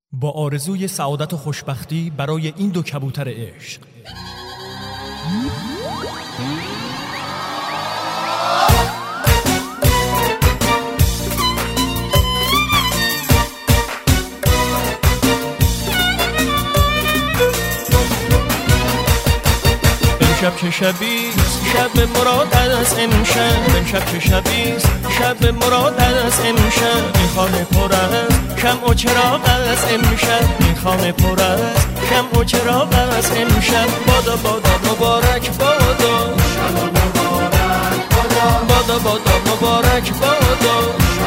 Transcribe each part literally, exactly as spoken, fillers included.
با آرزوی سعادت و خوشبختی برای این دو کبوتر عشق. امشب که شبیست شب مراد از امشب، امشب که شبیست شب مراد از امشب. این خانه پر از شمع و چراغ از امشب، این خانه پر از شمع و چراغ از امشب. بادا بادا مبارک بادا، بادا بادا مبارک بادا.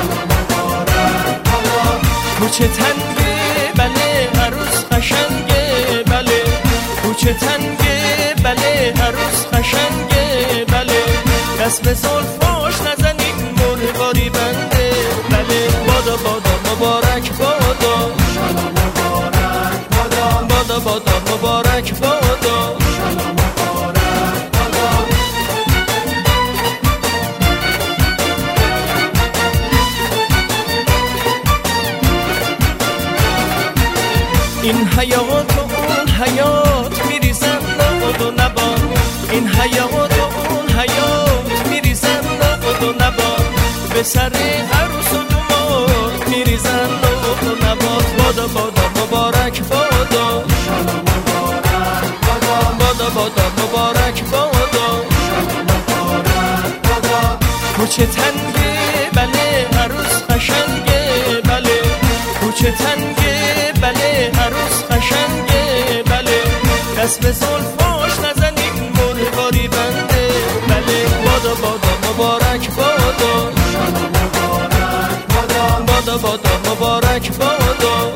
کوچه تنگه بله عروس قشنگه بله، کوچه تنگه بله عروس قشنگه بله. دست به زلفاش نزنید مرغاری بنده بله. بادا بادا مبارک بادا، بادا بادا مبارک بادا. این حیات و اون حیات میریزن نبود و نباد، این حیات و اون حیات میریزن نبود و نباد. به سر عروس و دومات میریزن نبود و نباد. بادا بادا مبارک بادا، بادا بادا مبارک بادا. کوچه تنگه بله عروس قشنگه بله، کوچه تنگه بله عروس قشنگه بله. دست به زلفاش نزنید مرغاری بنده بله. بادا بادا مبارک بادا، بادا بادا مبارک بادا.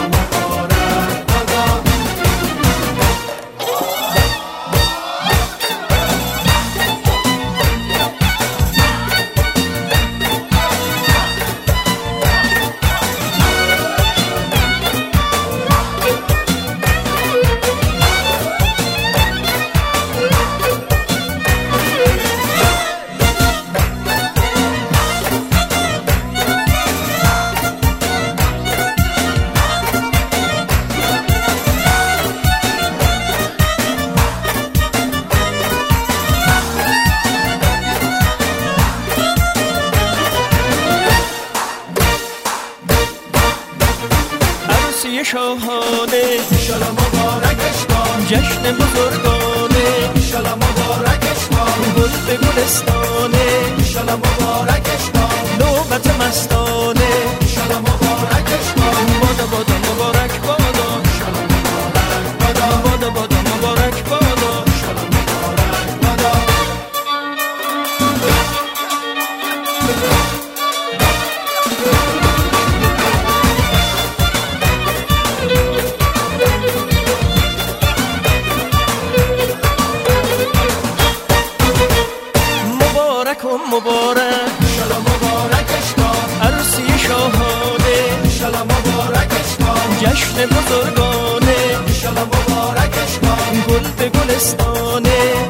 شاهانه انشالله مبارکش باد، جشن بزرگانه انشالله مبارکش باد. گل به گلستانه انشالله مبارکش باد، نوبت مستانه انشالله مبارکش باد. بادا بادا مبارک بادا، بادا بادا مبارک بادا. مبارک انشالله مبارکش باد، عروسی شاهانه انشالله مبارکش باد. جشن بزرگانه انشالله مبارکش باد، گل به گلستانه